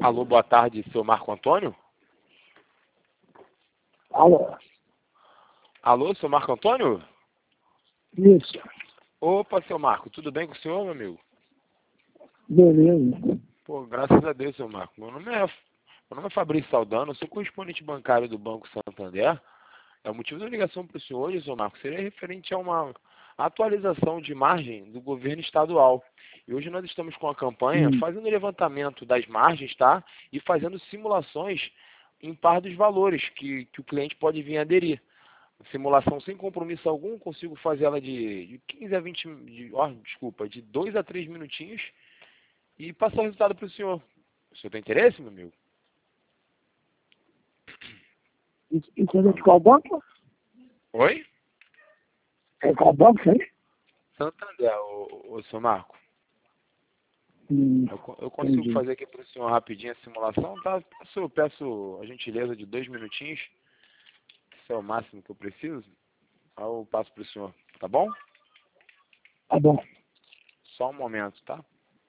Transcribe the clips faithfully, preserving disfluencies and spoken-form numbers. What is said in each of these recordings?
Alô, boa tarde, seu Marco Antônio? Alô? Alô, seu Marco Antônio? Isso. Opa, seu Marco, tudo bem com o senhor, meu amigo? Beleza. Pô, graças a Deus, seu Marco. Meu nome é, meu nome é Fabrício Saldano, eu sou correspondente bancário do Banco Santander. É, o motivo da ligação para o senhor hoje, seu Marco, seria referente a uma atualização de margem do governo estadual. E hoje nós estamos com a campanha Hum. fazendo levantamento das margens, tá? E fazendo simulações em par dos valores que, que o cliente pode vir aderir. Simulação sem compromisso algum, consigo fazer ela de, de quinze a vinte, de, ó, desculpa, de dois a três minutinhos e passar o resultado para o senhor. O senhor tem interesse, meu amigo? E, e quando é de qual banco? Oi? É qual banco, hein? Santander, ô, ô, seu Marco. Hum, Eu, co- eu consigo entendi. fazer aqui para o senhor rapidinho a simulação, tá? Peço, peço a gentileza de dois minutinhos, isso é o máximo que eu preciso. Aí eu passo para o senhor, tá bom? Tá bom. Só um momento, tá?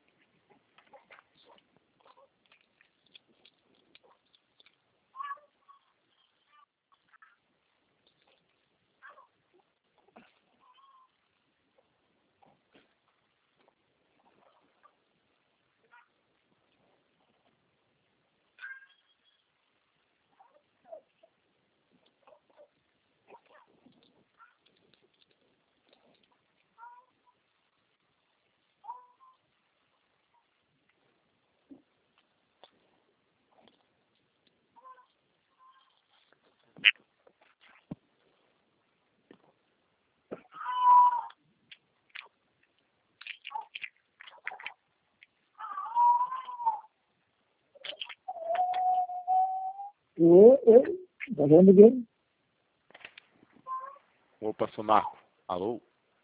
Eu, eu, tá vendo bem? Opa, seu Marco. Alô?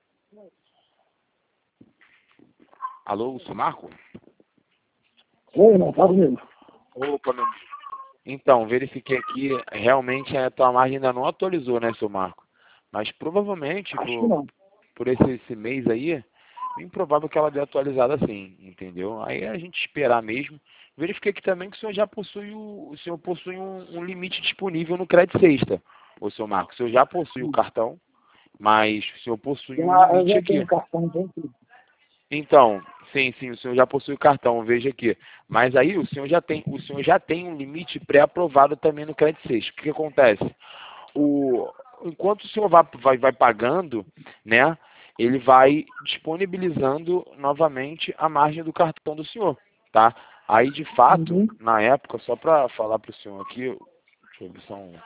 Alô, seu Marco? Oi, não, tá comigo. Opa, meu amigo. Então, verifiquei aqui, realmente a tua margem ainda não atualizou, né, seu Marco? Mas provavelmente, Acho que por, não. por esse, esse mês aí, é bem provável que ela dê atualizada sim, entendeu? Aí é a gente esperar mesmo. Verifiquei aqui também que o senhor já possui o, o senhor possui um, um limite disponível no Crédito Sexta, ô seu Marco. O senhor já possui o Hum. cartão, mas o senhor possui um Já, eu limite já aqui. tenho cartão, tem tudo. Então, sim, sim, o senhor já possui o cartão, veja aqui. Mas aí o senhor já tem, o senhor já tem um limite pré-aprovado também no Crédito Sexta. O que, que acontece? O, enquanto o senhor vai, vai, vai pagando, né, ele vai disponibilizando novamente a margem do cartão do senhor, tá? Aí, de fato, Uhum. na época, só para falar para o senhor aqui, deixa eu ver só um...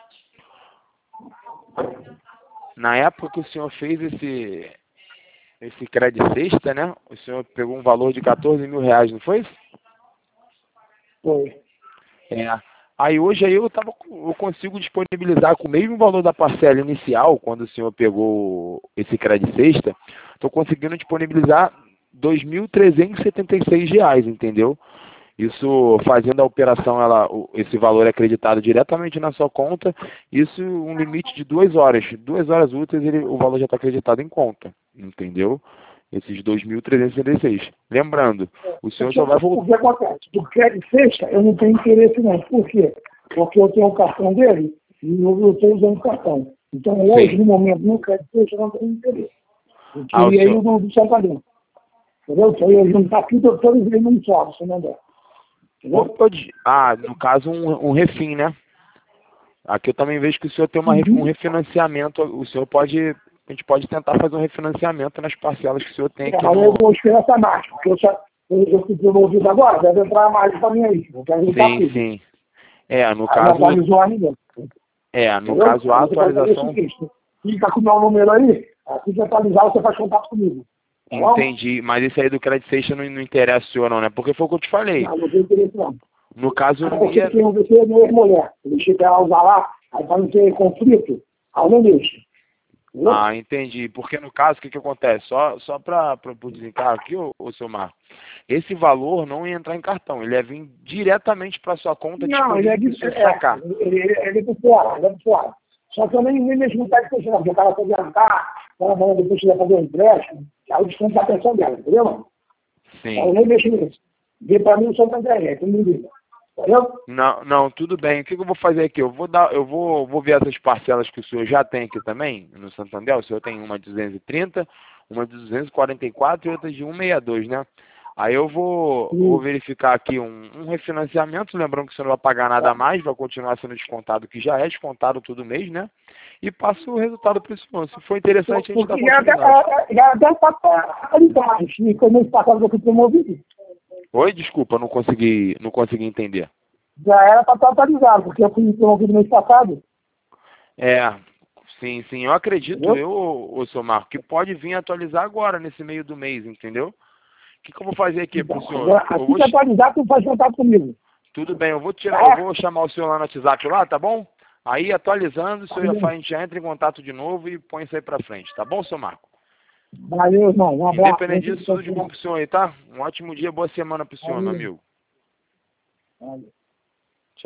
Na época que o senhor fez esse, esse Crédito Sexta, né, o senhor pegou um valor de quatorze mil reais, não foi? Foi. É. Aí hoje aí eu, tava, com- eu consigo disponibilizar com o mesmo valor da parcela inicial, quando o senhor pegou esse crédito sexta, estou conseguindo disponibilizar dois mil trezentos e setenta e seis reais, entendeu? Isso fazendo a operação, ela, o- esse valor é acreditado diretamente na sua conta, isso um limite de duas horas. Duas horas úteis ele, o valor já está acreditado em conta, entendeu? Esses dois mil trezentos e setenta e seis. Lembrando, o senhor Porque, só vai o voltar. que acontece? Do crédito sexta, eu não tenho interesse não. Por quê? Porque eu tenho o cartão dele e eu estou usando o cartão. Então, hoje, Sim. no momento, no crédito sexta, eu não tenho interesse. Eu Ah, o queria ir senhor. no do Santander. Entendeu? Então, eu juntar tudo, todos eles num só, do Santander. Entendeu? Pode, ah, no caso, um, um refim, né? Aqui eu também vejo que o senhor tem uma, ref- um Uhum. refinanciamento. O senhor pode, a gente pode tentar fazer um refinanciamento nas parcelas que o senhor tem É, aqui mas eu no. vou esperar essa margem, porque eu, já, eu, eu fui promovido agora, deve entrar a margem para mim aí. Eu quero juntar Sim, tudo. sim. É, no Aí não caso, atualizou ainda. é, no Entendeu? caso Aí a você pode fazer o atualização, seguinte: fica com o meu número aí, assim que atualizar, você faz contato comigo. Tá bom? entendi, mas isso aí do Credit Station não, não interessa o senhor não, né? Porque foi o que eu te falei. Não, não tem interesse não. No caso eu Até não porque ia. quem não deixa é minha ex-mulher. Eu deixei pra ela usar lá, aí para não ter conflito, aí eu não deixo. Entendeu? Ah, entendi. Porque no caso, o que, que acontece? Só, só para o desencargo aqui, ô, ô seu Marco, esse valor não ia entrar em cartão, ele ia vir diretamente para sua conta Não, ele é disponível de, para o senhor é, sacar. ele, ele, ele é de fora, ele é de fora. Só que eu nem, nem mexo no pé de peixe, não, porque o cara foi adiantar, ela falou depois que ia fazer um empréstimo, aí o desconto da atenção dela, entendeu? Então, eu Sim. nem mexo nisso. Vê pra mim o Santo André, é, tu me liga. Entendeu? Não, não, tudo bem. O que, que eu vou fazer aqui? Eu vou dar, eu vou, vou ver essas parcelas que o senhor já tem aqui também, no Santander. O senhor tem uma de duzentos e trinta, uma de duzentos e quarenta e quatro e outra de cento e sessenta e dois, né? Aí eu vou, vou verificar aqui um, um refinanciamento, lembrando que o senhor não vai pagar nada a mais, vai continuar sendo descontado, que já é descontado todo mês, né? E passo o resultado para o senhor. Se for interessante, a gente dá Porque já continuidade. já até está atualizado. E como esse passado que eu fui promovido, Oi, desculpa, não consegui, não consegui entender. já era para estar atualizado, porque eu fui promovido no mês passado. É, sim, sim, eu acredito, Entendeu? eu, ô, ô, seu Marco, que pode vir atualizar agora, nesse meio do mês, entendeu? O que, que eu vou fazer aqui pro Então, senhor? agora, Eu assim vou, que atualizar, tu faz contato comigo. tudo bem, eu vou tirar, eu Tá? vou chamar o senhor lá no WhatsApp lá, tá bom? Aí, atualizando, o Tá senhor já bom. faz, a gente já entra em contato de novo e põe isso aí pra frente, tá bom, seu Marco? Valeu, irmão. Um abraço. Independente disso, tudo de bom pro senhor aí, tá? Um ótimo dia, boa semana pro senhor, meu Valeu. amigo. Valeu.